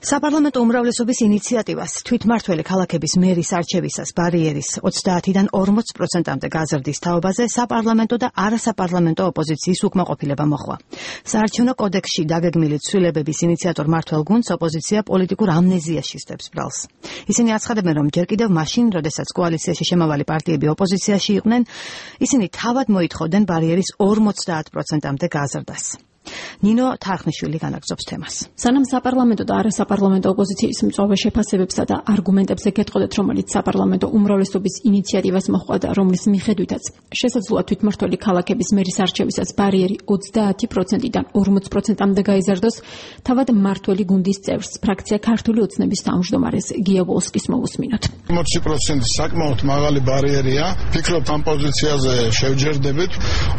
საპარლამენტო უმრავლესობის ინიციატივას თვითმმართველი ქალაქების მერის არჩევისას ბარიერის 30-დან 40%-მდე გაზრდის თაობაზე საპარლამენტო და არასაპარლამენტო ოპოზიციის უკმაყოფილება მოხდა. საარჩევნო კოდექსში დაგეგმილი ცვლილებების ინიციატორ მმართველ გუნდს ოპოზიცია პოლიტიკურ ამნეზიაში სდებს ბრალს. ისინი აცხადებენ, რომ ჯერ კიდევ მაშინ, როდესაც კოალიციაში შემავალი პარტიები ოპოზიციაში იყვნენ, ისინი თავად მოითხოვდნენ ბარიერის 50%-მდე გაზრდას. ნინო თარხნიშვილი განაგრძობს თემას. სანამ საპარლამენტო და არასაპარლამენტო ოპოზიციის მწვავე შეფასებებსა და არგუმენტებზე გეტყოდეთ, რომელიც საპარლამენტო უმრავლესობის ინიციატივას მოჰყვა და რომლის მიხედვითაც შესაძლოა თვითმმართველი ქალაქების მერის არჩევისას ბარიერი 30%-დან 40%-მდე გაიზარდოს, თავად მმართველი გუნდის წევრს ფრაქცია ქართული ოცნების თავმჯდომარეს გია ვოლსკის მოვუსმინოთ. 40% საკმაოდ მაღალი ბარიერია. ფიქრობთ ამ პოზიციაზე შევჯერდებით.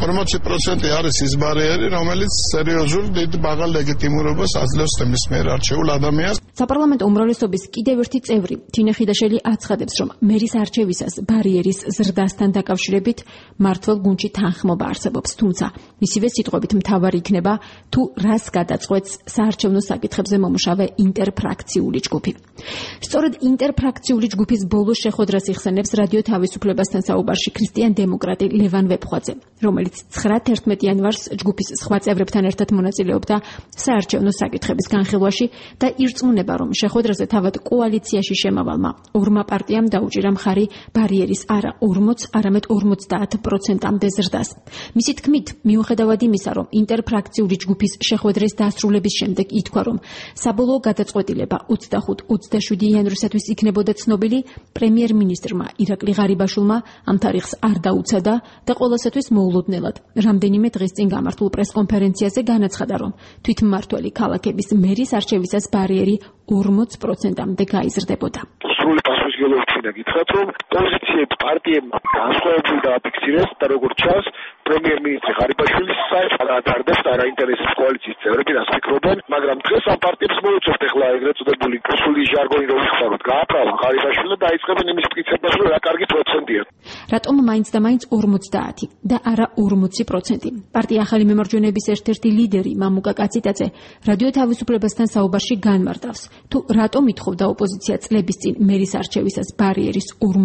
40% არის ის ბარიერი, რომელიც სერიოზულ დიდ მაღალ ლეგიტიმურობას აძლევს ნებისმიერ არჩეულ ადამიანს. საპარლამენტო უმრავლესობის კიდევ ერთი წევრი თინე ხიდაშელი აცხადებს, რომ მერის არჩევისას ბარიერის ზრდასთან დაკავშირებით მმართველ გუნდში თანხმობა არსებობს, თუმცა მისივე სიტყვებით მთავარი იქნება თუ რას გადაწყვეტს საარჩევნო საკითხებზე მომუშავე ინტერფრაქციული ჯგუფი. სწორედ ინტერფრაქციული ჯგუფის ბოლო შეხვედრას იხსენებს რადიო თავისუფლებასთან საუბარში ქრისტიან დემოკრატი ლევან ვეფხვაძე, რომელიც 9/11 იანვარს ჯგუფის სხვა წევრებთან ერთად მონაწილეობდა საარჩევნო საკითხების განხილვაში და ირწმუნება, რომ შეხვედრაზე თავად კოალიციაში შემავალმა ორმა პარტიამ დაუჭირა მხარი ბარიერის არა 40, არამედ 50%-მდე ზრდას. მისი თქმით, მიუხედავად იმისა, რომ ინტერფრაქციული ჯგუფის შეხვედრის დასრულების შემდეგ ითქვა, რომ საბოლოო გადაწყვეტილება 25-27 იანვრისათვის იქნებოდა ცნობილი, პრემიერ-მინისტრმა ირაკლი ღარიბაშვილმა ამ თარიღს არ დაუცადა და ყოველასათვის მოულოდნელად რამდენიმე დღის წინ გამართულ პრესკონფერენციაზე განაცხადა, რომ თვითმმართველი ქალაქების მერის არჩევისას ბარიერი 40%-მდე გაიზრდებოდა. სრული პასუხისმგებლობით უნდა გითხრათ, რომ პოზიციები პარტიებმა განსხვავებული დააფიქსირეს და როგორც ჩანს, პრემიერ-მინისტრი ღარიბაშვილი საერთოდ არ დარდებს და არ აინტერესებს კოალიციის წევრები რას ფიქრობენ, მაგრამ დღეს ამ პარტიებს მოუწევთ ახლა ეგრეთ წოდებული რუსული ჟარგონი რომ ვიხსენოთ, გააправა ღარიბაშვილი და დაიწყებენ იმის მტკიცებას, რომ რა კარგი პროცენტია. რატომ მაინც და მაინც 50 და არა 40%? პარტია ახალი მემარჯვენეების ერთ-ერთი ლიდერი მამუკა კაციტაძე რადიო თავისუფლებასთან საუბარში განმარტავს, თუ რატომ ითხოვდა ოპოზიცია წლების წინ მერის არჩევისას ბარიერის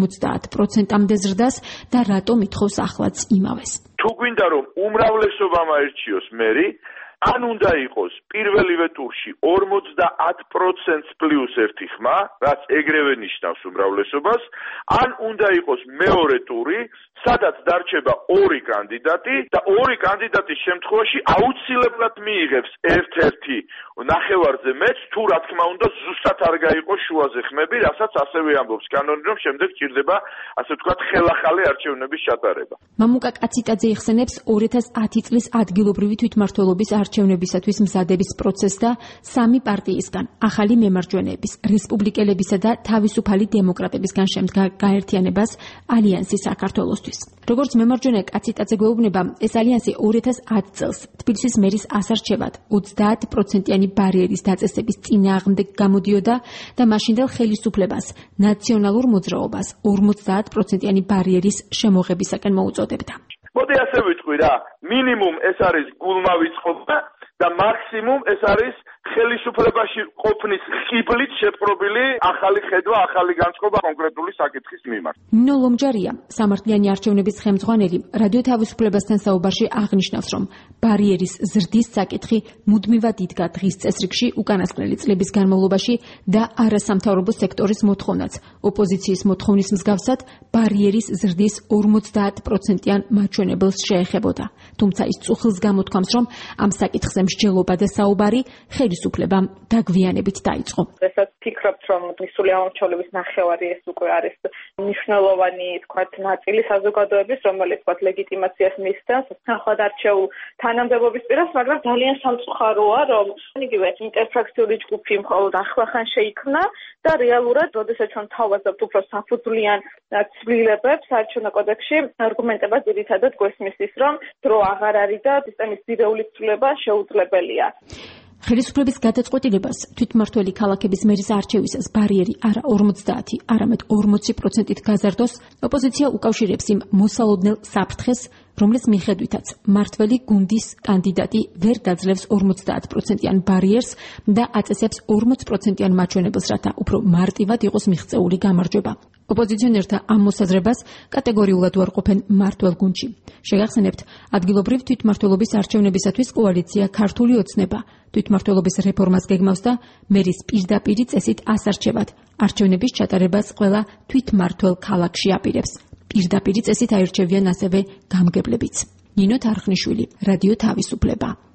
50%-მდე ზრდას და რატომ ითხოვს ახლაც იმავეს. თუ გვინდა რომ უმრავლესობამ აერჩიოს მერი, ან უნდა იყოს პირველივე ტურში 50% პლუს 1 ხმა, რაც ეგრევე ნიშნავს უმრავლესობას, ან უნდა იყოს მეორე ტური, სადაც დარჩება 2 კანდიდატი და 2 კანდიდატის შემთხვევაში აუცილებლად მიიღებს ერთ-ერთი ნახევარზე მეც, თუ რა თქმა უნდა ზუსტად არ გაიყოს შუაზე ხმები, რასაც ასევე ამბობს კანონი, რომ შემდეგ ჭირდება, ასე ვთქვათ, ხელახალი არჩევნების ჩატარება. მამუკა კაციტაძე იხსენებს 2010 წლის ადგილობრივი თვითმმართველობის არჩევნებისათვის მზადების პროცესს და სამი პარტიისგან, ახალი მემარჯვენეების, რესპუბლიკელებისა და თავისუფალი დემოკრატებისგან შემდგა გაერთიანებას ალიანსი საქართველოსთვის. როგორც მემარჯვენე კაციტაძე გვეუბნება, ეს ალიანსი 2010 წელს თბილისის მერის ასარჩევად 30%-იანი ბარიერის დაწესების წინააღმდეგ გამოდიოდა და მაშინდელ ხელისუფლებას ნაციონალურ მოძრაობას 50%-იანი ბარიერის შემოღებისაკენ მოუწოდებდა. მოდი ასე ვიტყვი რა, მინიმუმ ეს არის გულმავიწყობა და მაქსიმუმ ეს არის ხელისუფლებაში ყოფნის ხიბლით შეპყრობილი ახალი ხედვა, ახალი განწყობა კონკრეტული საკითხის მიმართ. ნინო ლომჯარია, სამართლიანი არჩევნების ხელმძღვანელი, რადიო თავისუფლებასთან საუბარში აღნიშნავს, რომ ბარიერის ზრდის საკითხი მუდმივად იდგა დღის წესრიგში უკანასკნელი წლების განმავლობაში და არასამთავრობო სექტორის მოთხოვნაც, ოპოზიციის მოთხოვნის მსგავსად, ბარიერის ზრდის 50%-იან მაჩვენებელს შეეხებოდა. თუმცა ის წუხილს გამოთქვამს, რომ ამ საკითხზე მსჯელობა და საუბარი ხელისუფლებამ დაგვიანებით დაიწყო. Დღესაც ფიქრობთ, რომ მისული ამომრჩევლების ნახევარი ეს უკვე არის მნიშვნელოვანი, თქვათ, ნაწილი საზოგადოების, რომელიც თქვათ ლეგიტიმაციას მისცემს ახალ არჩეულ თანამდებობის პირას, მაგრამ ძალიან სამწუხაროა, რომ იგივე ინტერფრაქციული ჯგუფი მხოლოდ ახლახან შეიქმნა და რეალურად, როდესაც ჩვენ თავაზობთ უფრო საფუძვლიან ცვლილებებს საარჩევნო კოდექსში, არგუმენტება ძირითადად გვესმის ის, რომ დრო აღარ არის და სისტემის ძირეული ცვლილება შეუძლებელია. ხელისუფლების გადაწყვეტილებას თვითმმართველი ქალაქების მერის არჩევისას ბარიერი არა 50, არამედ 40%-ით გაზარდოს, ოპოზიცია უკავშირებს იმ მოსალოდნელ საფრთხეს, რომლის მიხედვითაც მმართველი გუნდის კანდიდატი ვერ დაძლევს 50%-იან ბარიერს და აწესებს 40%-იან მაჩვენებელს, რათა უფრო მარტივად იყოს მიღწეული გამარჯვება. ოპოზიციონერთა ამ მოსაზრებას კატეგორიულად უარყოფენ მმართველ გუნდში. შეგახსენებთ, ადგილობრივ თვითმმართველობის არჩევნებისათვის კოალიცია ქართული ოცნება თვითმმართველობის რეფორმას გეგმავს და მერის პირდაპირი წესით ასარჩევად არჩევნების ჩატარებას ყველა თვითმმართველ ქალაქში აპირებს. პირდაპირი წესით აირჩევიან ასევე გამგებლებიც. ნინო თარხნიშვილი, რადიო თავისუფლება.